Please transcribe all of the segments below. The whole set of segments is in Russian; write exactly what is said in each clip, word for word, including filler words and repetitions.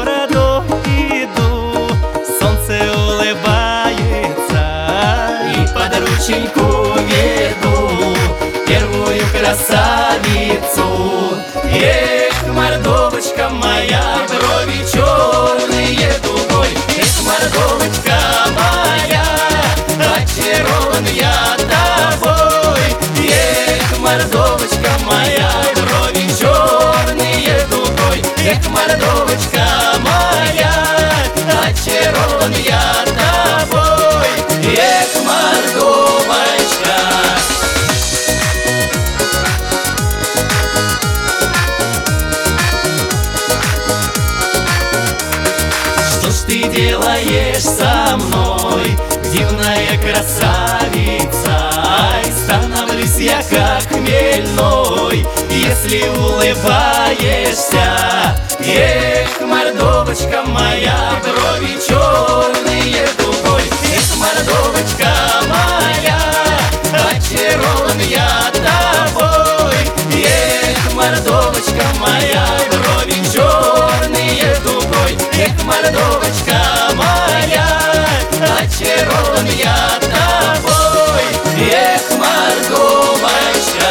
городу иду, солнце улыбается, и под рученьку веду первую красавицу. Эх, мордовочка моя, брови черные дугой. Эх, мордовочка моя, очарован я тобой. Эх, мордовочка моя, брови черные дугой. Эх, мордовочка моя, очарован я тобой. Эх, мордовочка. Что ж ты делаешь со мной, дивная красавица? Ай, становлюсь я как хмельной, если улыбаешься. Эх, мордовочка моя, брови черные дугой. Эх, мордовочка моя, очарован я тобой. Эх, мордовочка моя, брови черные дугой. Эх, мордовочка моя, очарован я тобой. Эх, мордовочка.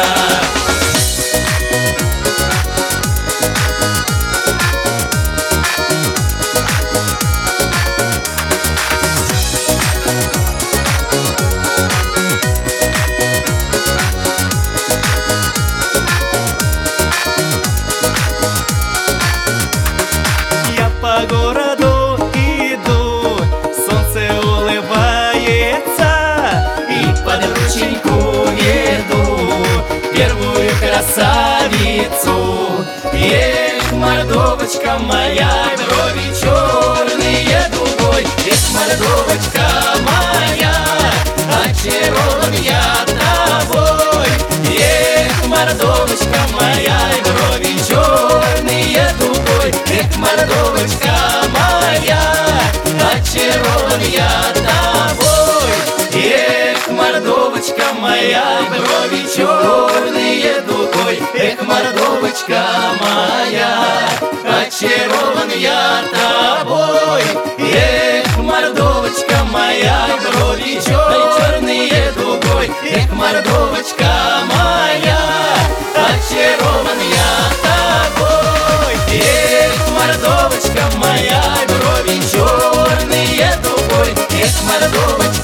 Я по городу иду, солнце улыбается, И под рученьку веду первую красавицу. Эх, мордовочка моя, брови черные дугой. Эх, мордовочка моя, очарован я тобой. Эх, мордовочка моя, брови черные дугой. Эх, мордовочка моя, очарован я тобой. Эх, мордовочка моя, брови черные дугой. Эх, мордовочка моя, очарован я тобой. Эх, мордовочка моя, брови черные дугой. Эх, мордовочка моя, очарован я тобой. Эх, мордовочка моя, брови черные дугой. Эх, мордовочка